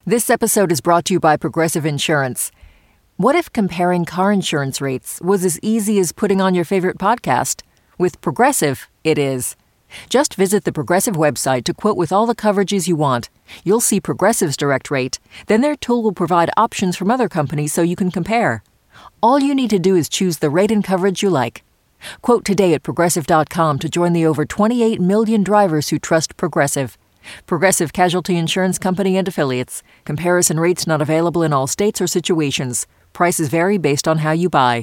This episode is brought to you by Progressive Insurance. What if comparing car insurance rates was as easy as putting on your favorite podcast? With Progressive, it is. Just visit the Progressive website to quote with all the coverages you want. You'll see Progressive's direct rate. Then their tool will provide options from other companies so you can compare. All you need to do is choose the rate and coverage you like. Quote today at Progressive.com to join the over 28 million drivers who trust Progressive. Progressive Casualty Insurance Company and Affiliates. Comparison rates not available in all states or situations. Prices vary based on how you buy.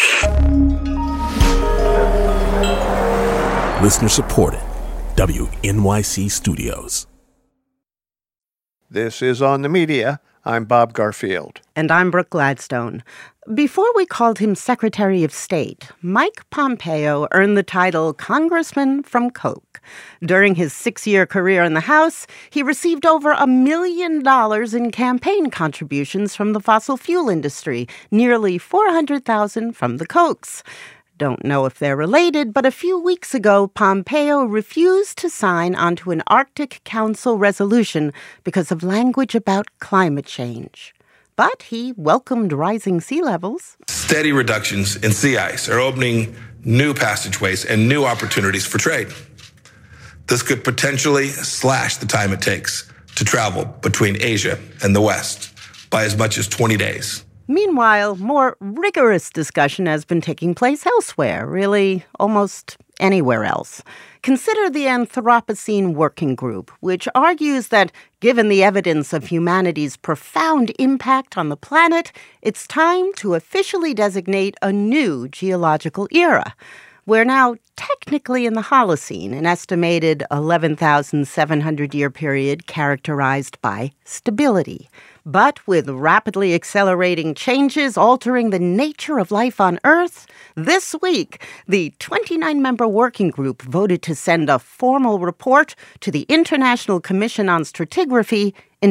Listener supported. WNYC Studios. This is On the Media. I'm Bob Garfield. And I'm Brooke Gladstone. Before we called him Secretary of State, Mike Pompeo earned the title Congressman from Coke. During his 6-year career in the House, he received over $1 million in campaign contributions from the fossil fuel industry, nearly $400,000 from the Cokes. Don't know if they're related, but a few weeks ago, Pompeo refused to sign onto an Arctic Council resolution because of language about climate change. But he welcomed rising sea levels. Steady reductions in sea ice are opening new passageways and new opportunities for trade. This could potentially slash the time it takes to travel between Asia and the West by as much as 20 days. Meanwhile, more rigorous discussion has been taking place elsewhere, really almost anywhere else. Consider the Anthropocene Working Group, which argues that given the evidence of humanity's profound impact on the planet, it's time to officially designate a new geological era. We're now technically in the Holocene, an estimated 11,700-year period characterized by stability. But with rapidly accelerating changes altering the nature of life on Earth, this week, the 29-member working group voted to send a formal report to the International Commission on Stratigraphy in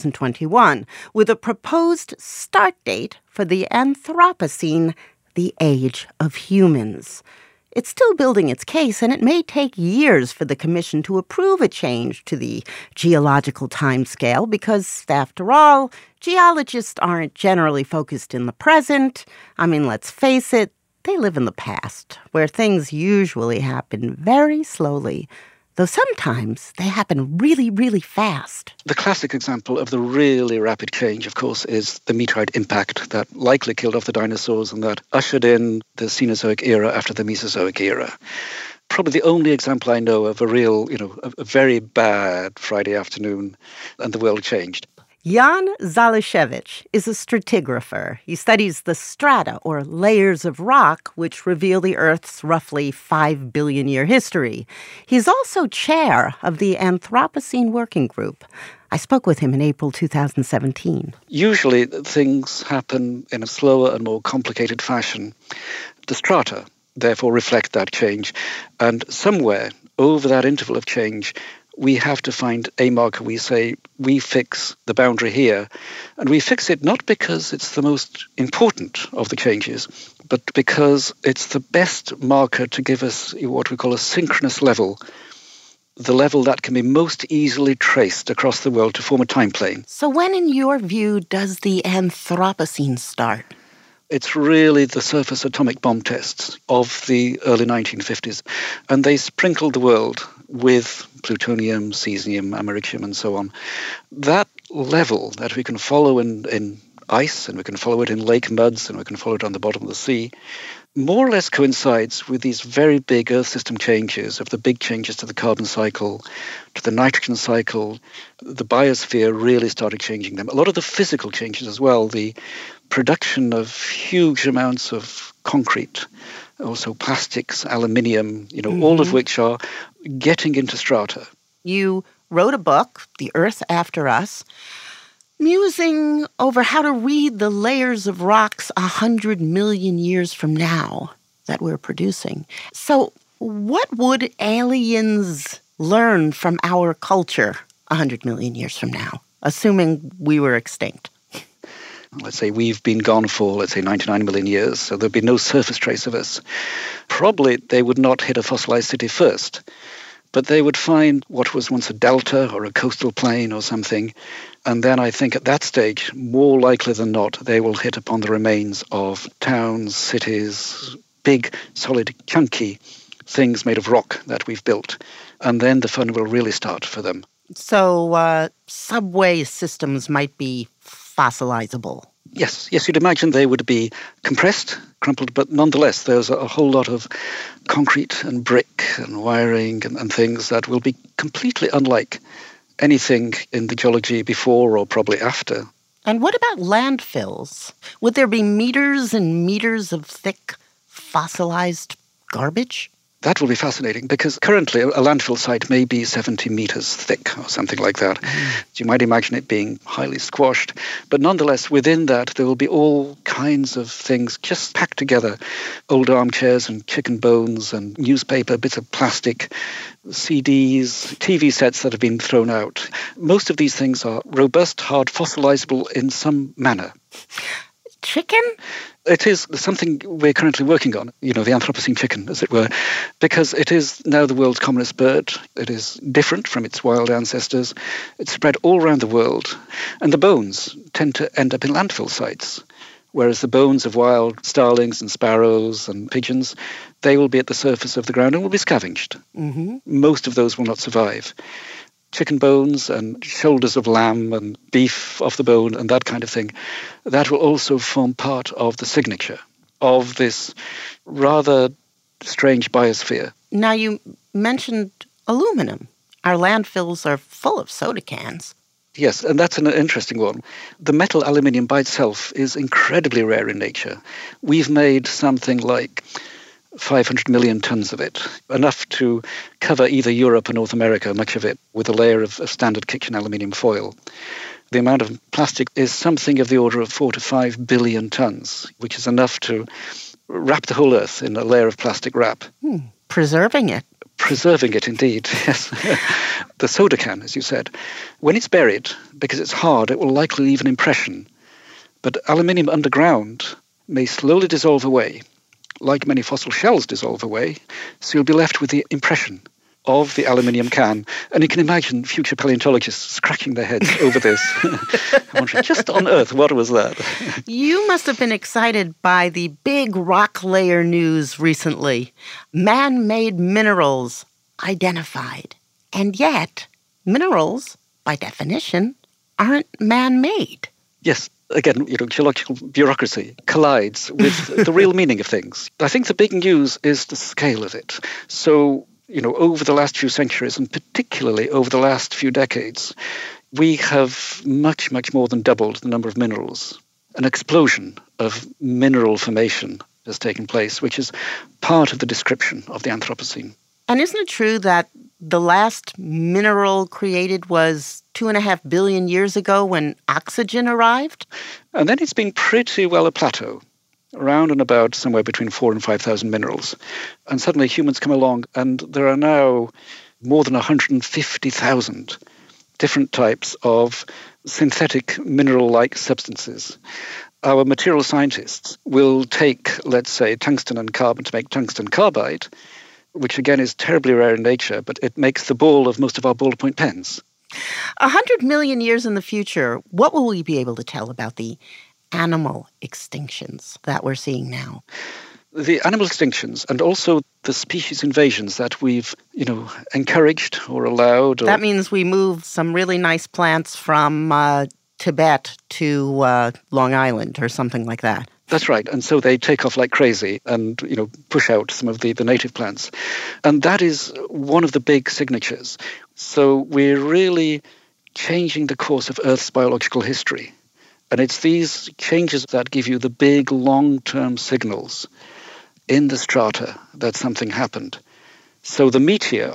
2021, with a proposed start date for the Anthropocene, the age of humans. It's still building its case, and it may take years for the Commission to approve a change to the geological timescale because, after all, geologists aren't generally focused in the present. I mean, let's face it, they live in the past, where things usually happen very slowly, though sometimes they happen really, really fast. The classic example of the really rapid change, of course, is the meteorite impact that likely killed off the dinosaurs and that ushered in the Cenozoic era after the Mesozoic era. Probably the only example I know of a real, a very bad Friday afternoon and the world changed. Jan Zalishevich is a stratigrapher. He studies the strata, or layers of rock, which reveal the Earth's roughly 5 billion year history. He's also chair of the Anthropocene Working Group. I spoke with him in April 2017. Usually things happen in a slower and more complicated fashion. The strata, therefore, reflect that change. And somewhere over that interval of change, we have to find a marker. We say, we fix the boundary here. And we fix it not because it's the most important of the changes, but because it's the best marker to give us what we call a synchronous level, the level that can be most easily traced across the world to form a time plane. So when, in your view, does the Anthropocene start? It's really the surface atomic bomb tests of the early 1950s. And they sprinkled the world with plutonium, cesium, americium, and so on. That level that we can follow in ice, and we can follow it in lake muds, and we can follow it on the bottom of the sea, more or less coincides with these very big Earth system changes, of the big changes to the carbon cycle, to the nitrogen cycle. The biosphere really started changing them. A lot of the physical changes as well, the production of huge amounts of concrete, also plastics, aluminium, all of which are getting into strata. You wrote a book, The Earth After Us, musing over how to read the layers of rocks 100 million years from now that we're producing. So what would aliens learn from our culture 100 million years from now, assuming we were extinct? Let's say we've been gone for, 99 million years, so there'd be no surface trace of us. Probably they would not hit a fossilized city first. But they would find what was once a delta or a coastal plain or something. And then I think at that stage, more likely than not, they will hit upon the remains of towns, cities, big, solid, chunky things made of rock that we've built. And then the fun will really start for them. So subway systems might be fossilizable. Yes, you'd imagine they would be compressed, crumpled, but nonetheless, there's a whole lot of concrete and brick and wiring and things that will be completely unlike anything in the geology before or probably after. And what about landfills? Would there be meters and meters of thick, fossilized garbage? That will be fascinating because currently a landfill site may be 70 meters thick or something like that. You might imagine it being highly squashed. But nonetheless, within that, there will be all kinds of things just packed together. Old armchairs and chicken bones and newspaper, bits of plastic, CDs, TV sets that have been thrown out. Most of these things are robust, hard, fossilizable in some manner. Chicken? It is something we're currently working on, the Anthropocene chicken, as it were, because it is now the world's commonest bird. It is different from its wild ancestors. It's spread all around the world. And the bones tend to end up in landfill sites, whereas the bones of wild starlings and sparrows and pigeons, they will be at the surface of the ground and will be scavenged. Mm-hmm. Most of those will not survive. Chicken bones and shoulders of lamb and beef off the bone and that kind of thing, that will also form part of the signature of this rather strange biosphere. Now, you mentioned aluminum. Our landfills are full of soda cans. Yes, and that's an interesting one. The metal aluminium by itself is incredibly rare in nature. We've made something like 500 million tons of it, enough to cover either Europe or North America, much of it, with a layer of standard kitchen aluminium foil. The amount of plastic is something of the order of 4 to 5 billion tons, which is enough to wrap the whole Earth in a layer of plastic wrap. Preserving it. Preserving it, indeed, yes. The soda can, as you said, when it's buried, because it's hard, it will likely leave an impression. But aluminium underground may slowly dissolve away, like many fossil shells dissolve away, so you'll be left with the impression of the aluminium can. And you can imagine future paleontologists scratching their heads over this. Wondering, just on Earth, what was that? You must have been excited by the big rock layer news recently. Man-made minerals identified. And yet, minerals, by definition, aren't man-made. Yes. Again, geological bureaucracy collides with the real meaning of things. I think the big news is the scale of it. So, over the last few centuries, and particularly over the last few decades, we have much, much more than doubled the number of minerals. An explosion of mineral formation has taken place, which is part of the description of the Anthropocene. And isn't it true that the last mineral created was 2.5 billion years ago when oxygen arrived? And then it's been pretty well a plateau, around and about somewhere between 4,000 and 5,000 minerals. And suddenly humans come along, and there are now more than 150,000 different types of synthetic mineral-like substances. Our material scientists will take, let's say, tungsten and carbon to make tungsten carbide, which again is terribly rare in nature, but it makes the ball of most of our ballpoint pens. 100 million years in the future, what will we be able to tell about the animal extinctions that we're seeing now? The animal extinctions and also the species invasions that we've, encouraged or allowed. That means we moved some really nice plants from Tibet to Long Island or something like that. That's right. And so they take off like crazy and, push out some of the native plants. And that is one of the big signatures. So we're really changing the course of Earth's biological history. And it's these changes that give you the big long-term signals in the strata that something happened. So the meteor,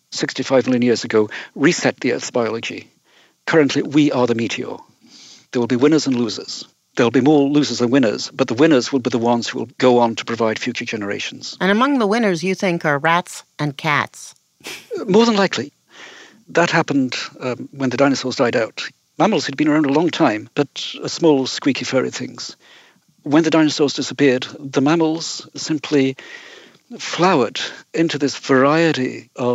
65 million years ago, reset the Earth's biology. Currently, we are the meteor. There will be winners and losers. There'll be more losers than winners, but the winners will be the ones who will go on to provide future generations. And among the winners, you think, are rats and cats? More than likely. That happened when the dinosaurs died out. Mammals had been around a long time, but small, squeaky, furry things. When the dinosaurs disappeared, the mammals simply flowered into this variety of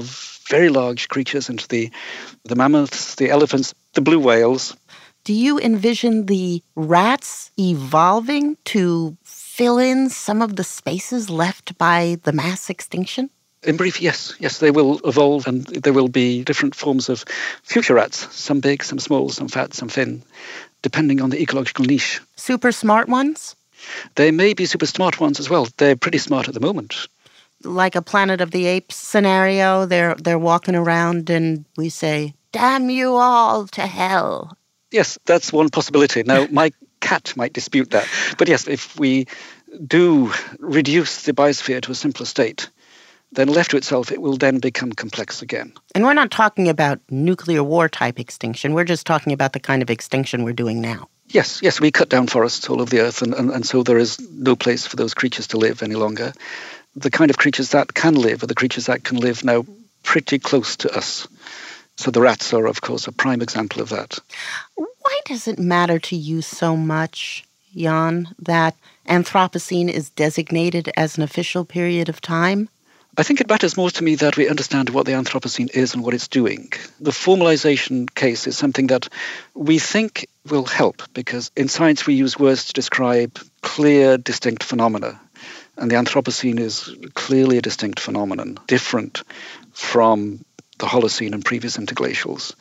very large creatures into the mammoths, the elephants, the blue whales. Do you envision the rats evolving to fill in some of the spaces left by the mass extinction? In brief, yes. Yes, they will evolve, and there will be different forms of future rats, some big, some small, some fat, some thin, depending on the ecological niche. Super smart ones? They may be super smart ones as well. They're pretty smart at the moment. Like a Planet of the Apes scenario, they're walking around and we say, "Damn you all to hell." Yes, that's one possibility. Now, my cat might dispute that. But yes, if we do reduce the biosphere to a simpler state, then left to itself, it will then become complex again. And we're not talking about nuclear war type extinction. We're just talking about the kind of extinction we're doing now. Yes, we cut down forests all over the earth, and so there is no place for those creatures to live any longer. The kind of creatures that can live are the creatures that can live now pretty close to us. So the rats are, of course, a prime example of that. Why does it matter to you so much, Jan, that Anthropocene is designated as an official period of time? I think it matters more to me that we understand what the Anthropocene is and what it's doing. The formalization case is something that we think will help, because in science we use words to describe clear, distinct phenomena. And the Anthropocene is clearly a distinct phenomenon, different from the Holocene and previous interglacials.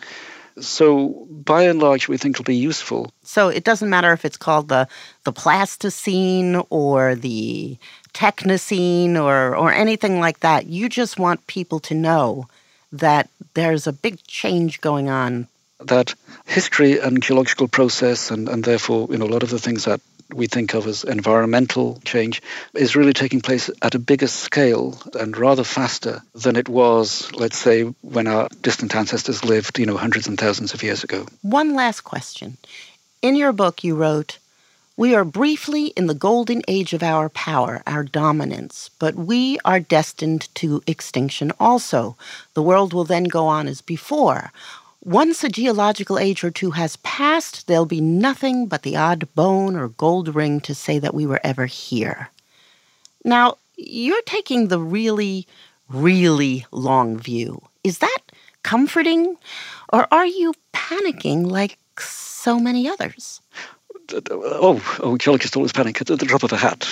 So, by and large, we think it'll be useful. So it doesn't matter if it's called the Plasticine or the Technocene or anything like that. You just want people to know that there's a big change going on. That history and geological process and therefore, a lot of the things that we think of as environmental change is really taking place at a bigger scale and rather faster than it was, let's say, when our distant ancestors lived, hundreds and thousands of years ago. One last question. In your book, you wrote, "We are briefly in the golden age of our power, our dominance, but we are destined to extinction also. The world will then go on as before. Once a geological age or two has passed, there'll be nothing but the odd bone or gold ring to say that we were ever here." Now, you're taking the really, really long view. Is that comforting, or are you panicking like so many others? Geologists always panic at the drop of a hat,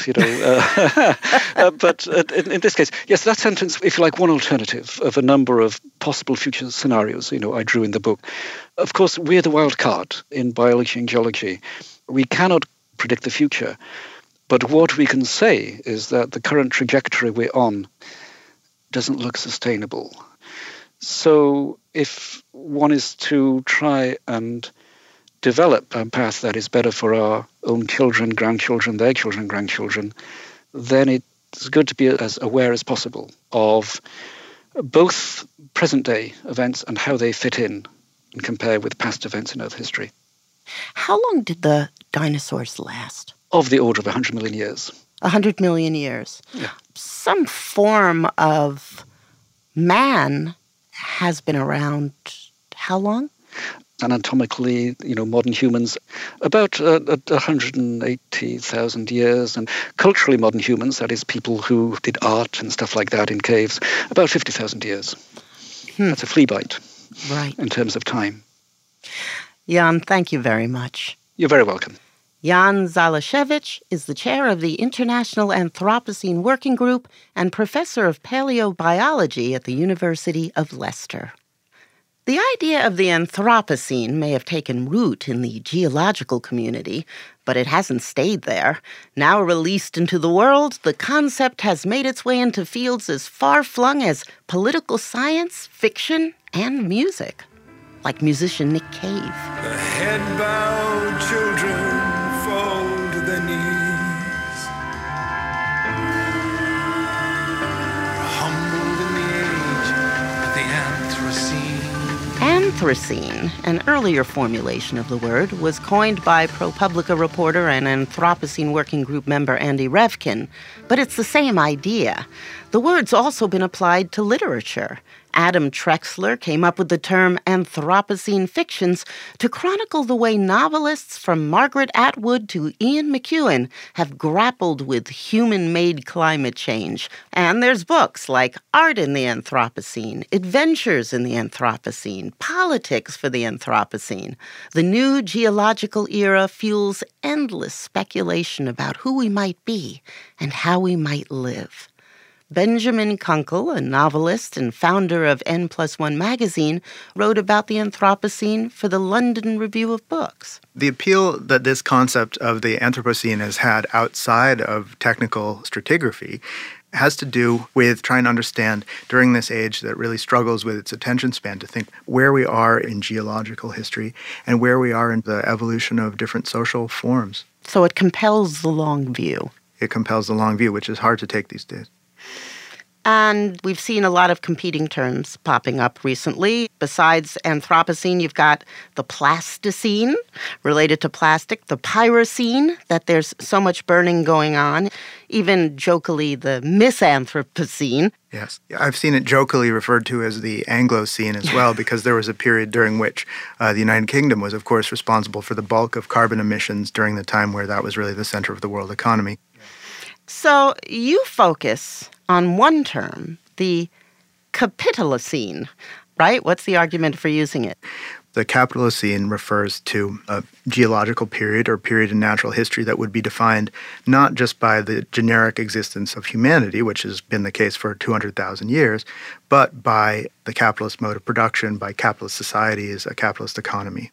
But in this case, yes, that sentence, if you like, one alternative of a number of possible future scenarios, I drew in the book. Of course, we're the wild card in biology and geology. We cannot predict the future. But what we can say is that the current trajectory we're on doesn't look sustainable. So if one is to try and develop a path that is better for our own children, grandchildren, their children, grandchildren, then it's good to be as aware as possible of both present-day events and how they fit in and compare with past events in Earth history. How long did the dinosaurs last? Of the order of 100 million years. 100 million years. Yeah. Some form of man has been around how long? Anatomically, modern humans, about 180,000 years, and culturally modern humans, that is people who did art and stuff like that in caves, about 50,000 years. That's a flea bite, right, in terms of time. Jan, thank you very much. You're very welcome. Jan Zalasiewicz is the chair of the International Anthropocene Working Group and professor of paleobiology at the University of Leicester. The idea of the Anthropocene may have taken root in the geological community, but it hasn't stayed there. Now released into the world, the concept has made its way into fields as far-flung as political science, fiction, and music, like musician Nick Cave. The head-bowed children fall to their knees, humbled in the age of the Anthropocene. Anthropocene, an earlier formulation of the word, was coined by ProPublica reporter and Anthropocene Working Group member Andy Revkin, but it's the same idea. The word's also been applied to literature. Adam Trexler came up with the term Anthropocene fictions to chronicle the way novelists from Margaret Atwood to Ian McEwan have grappled with human-made climate change. And there's books like Art in the Anthropocene, Adventures in the Anthropocene, Politics for the Anthropocene. The new geological era fuels endless speculation about who we might be and how we might live. Benjamin Kunkel, a novelist and founder of N+1 magazine, wrote about the Anthropocene for the London Review of Books. The appeal that this concept of the Anthropocene has had outside of technical stratigraphy has to do with trying to understand, during this age that really struggles with its attention span, to think where we are in geological history and where we are in the evolution of different social forms. So it compels the long view. It compels the long view, which is hard to take these days. And we've seen a lot of competing terms popping up recently. Besides Anthropocene, you've got the Plasticene, related to plastic, the Pyrocene, that there's so much burning going on, even jokily the Misanthropocene. Yes. I've seen it jokily referred to as the Anglocene as well, because there was a period during which the United Kingdom was, of course, responsible for the bulk of carbon emissions during the time where that was really the center of the world economy. So you focus on one term, the Capitalocene, right? What's the argument for using it? The Capitalocene refers to a geological period or period in natural history that would be defined not just by the generic existence of humanity, which has been the case for 200,000 years, but by the capitalist mode of production, by capitalist societies, a capitalist economy.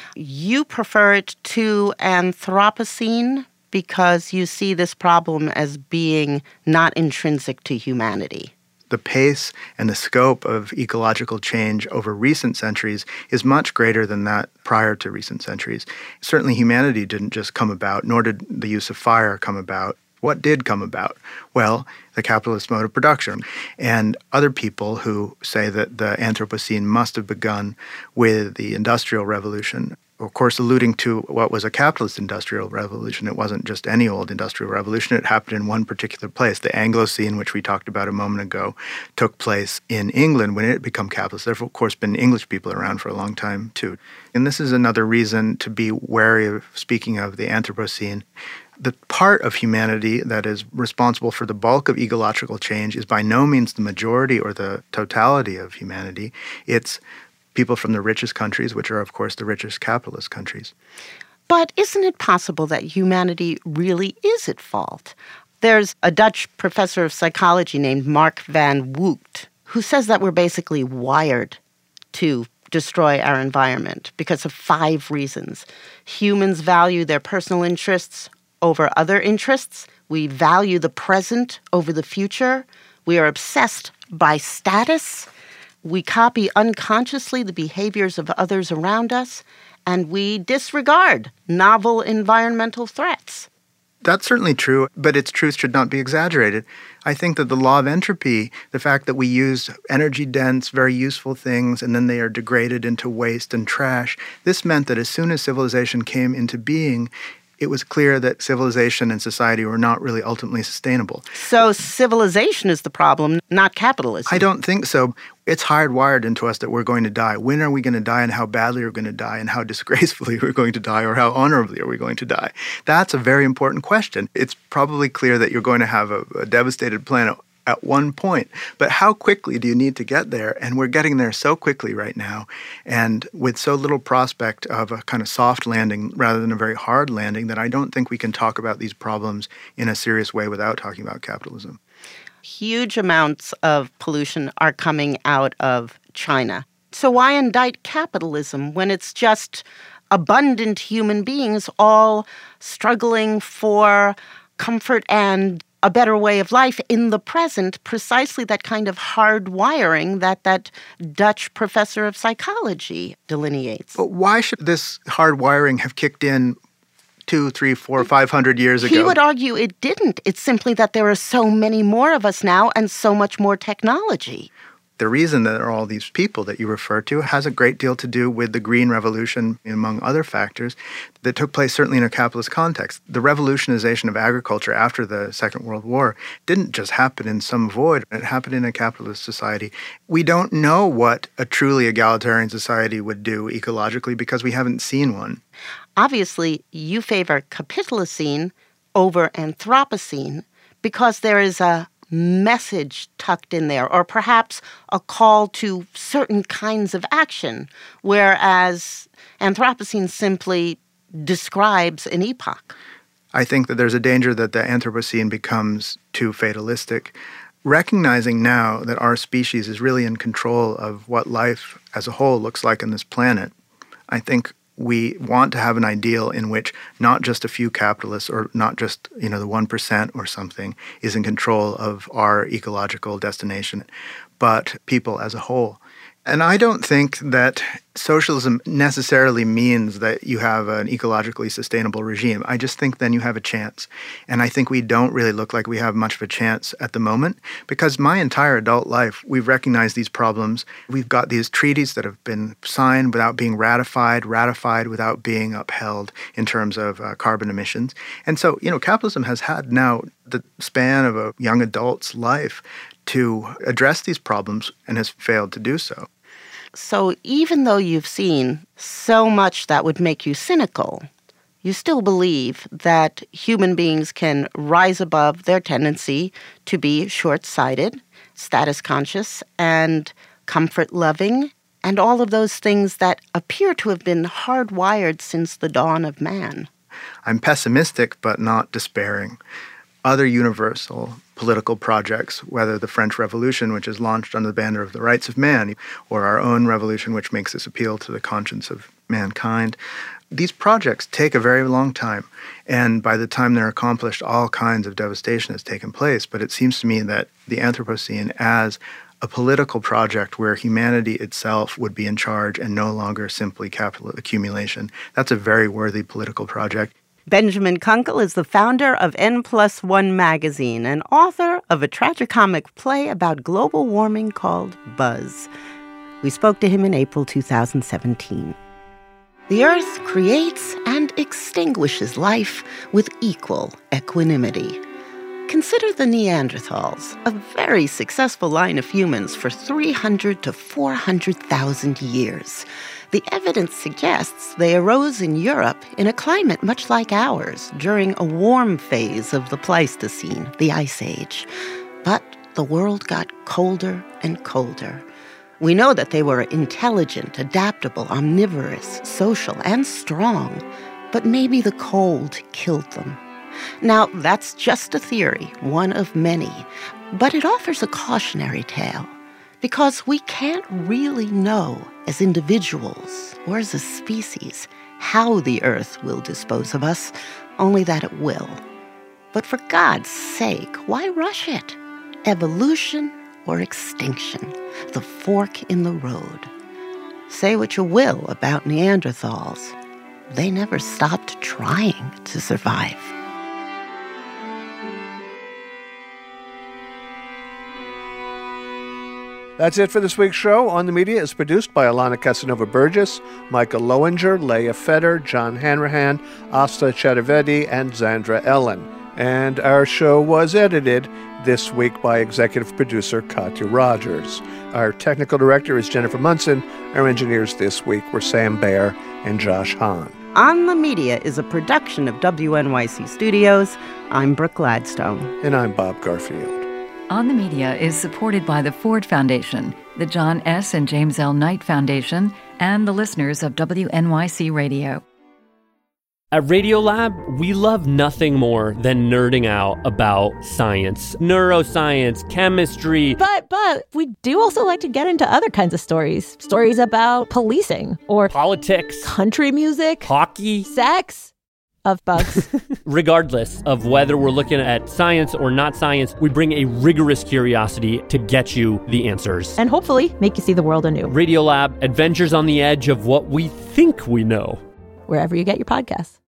You prefer it to Anthropocene because you see this problem as being not intrinsic to humanity. The pace and the scope of ecological change over recent centuries is much greater than that prior to recent centuries. Certainly humanity didn't just come about, nor did the use of fire come about. What did come about? Well, the capitalist mode of production. And other people who say that the Anthropocene must have begun with the Industrial Revolution, of course, alluding to what was a capitalist industrial revolution. It wasn't just any old industrial revolution. It happened in one particular place. The Anglocene, which we talked about a moment ago, took place in England when it became capitalist. There have, of course, been English people around for a long time, too. And this is another reason to be wary of speaking of the Anthropocene. The part of humanity that is responsible for the bulk of ecological change is by no means the majority or the totality of humanity. It's people from the richest countries, which are, of course, the richest capitalist countries. But isn't it possible that humanity really is at fault? There's a Dutch professor of psychology named Mark van Wougt who says that we're basically wired to destroy our environment because of 5 reasons. Humans value their personal interests over other interests. We value the present over the future. We are obsessed by status. We copy unconsciously the behaviors of others around us, and we disregard novel environmental threats. That's certainly true, but its truth should not be exaggerated. I think that the law of entropy, the fact that we use energy-dense, very useful things, and then they are degraded into waste and trash, this meant that as soon as civilization came into being, it was clear that civilization and society were not really ultimately sustainable. So civilization is the problem, not capitalism. I don't think so. It's hardwired into us that we're going to die. When are we going to die, and how badly are we going to die, and how disgracefully are we going to die, or how honorably are we going to die? That's a very important question. It's probably clear that you're going to have a devastated planet at one point. But how quickly do you need to get there? And we're getting there so quickly right now, and with so little prospect of a kind of soft landing rather than a very hard landing, that I don't think we can talk about these problems in a serious way without talking about capitalism. Huge amounts of pollution are coming out of China. So why indict capitalism when it's just abundant human beings all struggling for comfort and a better way of life in the present, precisely that kind of hard wiring that Dutch professor of psychology delineates. But why should this hard wiring have kicked in 200, 300, 400, 500 years ago? He would argue it didn't. It's simply that there are so many more of us now and so much more technology. the reason that there are all these people that you refer to has a great deal to do with the Green Revolution, among other factors, that took place certainly in a capitalist context. The revolutionization of agriculture after the Second World War didn't just happen in some void. It happened in a capitalist society. We don't know what a truly egalitarian society would do ecologically because we haven't seen one. Obviously, you favor Capitalocene over Anthropocene because there is a message tucked in there, or perhaps a call to certain kinds of action, whereas Anthropocene simply describes an epoch. I think that there's a danger that the Anthropocene becomes too fatalistic. Recognizing now that our species is really in control of what life as a whole looks like on this planet, I think we want to have an ideal in which not just a few capitalists or not just, the 1% or something is in control of our ecological destination, but people as a whole. And I don't think that socialism necessarily means that you have an ecologically sustainable regime. I just think then you have a chance. And I think we don't really look like we have much of a chance at the moment because my entire adult life, we've recognized these problems. We've got these treaties that have been signed without being ratified without being upheld in terms of carbon emissions. And so, capitalism has had now the span of a young adult's life to address these problems and has failed to do so. So even though you've seen so much that would make you cynical, you still believe that human beings can rise above their tendency to be short-sighted, status-conscious, and comfort-loving, and all of those things that appear to have been hardwired since the dawn of man. I'm pessimistic but not despairing. Other universal political projects, whether the French Revolution, which is launched under the banner of the rights of man, or our own revolution, which makes this appeal to the conscience of mankind, these projects take a very long time. And by the time they're accomplished, all kinds of devastation has taken place. But it seems to me that the Anthropocene as a political project where humanity itself would be in charge and no longer simply capital accumulation, that's a very worthy political project. Benjamin Kunkel is the founder of N+1 magazine and author of a tragicomic play about global warming called Buzz. We spoke to him in April 2017. The Earth creates and extinguishes life with equal equanimity. Consider the Neanderthals, a very successful line of humans for 300 to 400,000 years. The evidence suggests they arose in Europe in a climate much like ours during a warm phase of the Pleistocene, the Ice Age. But the world got colder and colder. We know that they were intelligent, adaptable, omnivorous, social, and strong. But maybe the cold killed them. Now, that's just a theory, one of many. But it offers a cautionary tale. Because we can't really know as individuals or as a species how the Earth will dispose of us, only that it will. But for God's sake, why rush it? Evolution or extinction, the fork in the road. Say what you will about Neanderthals, they never stopped trying to survive. That's it for this week's show. On the Media is produced by Alana Casanova-Burgess, Michael Lowinger, Leah Feder, John Hanrahan, Asta Chaturvedi, and Zandra Ellen. And our show was edited this week by executive producer Katya Rogers. Our technical director is Jennifer Munson. Our engineers this week were Sam Baer and Josh Hahn. On the Media is a production of WNYC Studios. I'm Brooke Gladstone. And I'm Bob Garfield. On the Media is supported by the Ford Foundation, the John S. and James L. Knight Foundation, and the listeners of WNYC Radio. At Radiolab, we love nothing more than nerding out about science, neuroscience, chemistry. But we do also like to get into other kinds of stories. Stories about policing or politics, country music, hockey, sex. Of bugs. Regardless of whether we're looking at science or not science, we bring a rigorous curiosity to get you the answers. And hopefully make you see the world anew. Radiolab, adventures on the edge of what we think we know. Wherever you get your podcasts.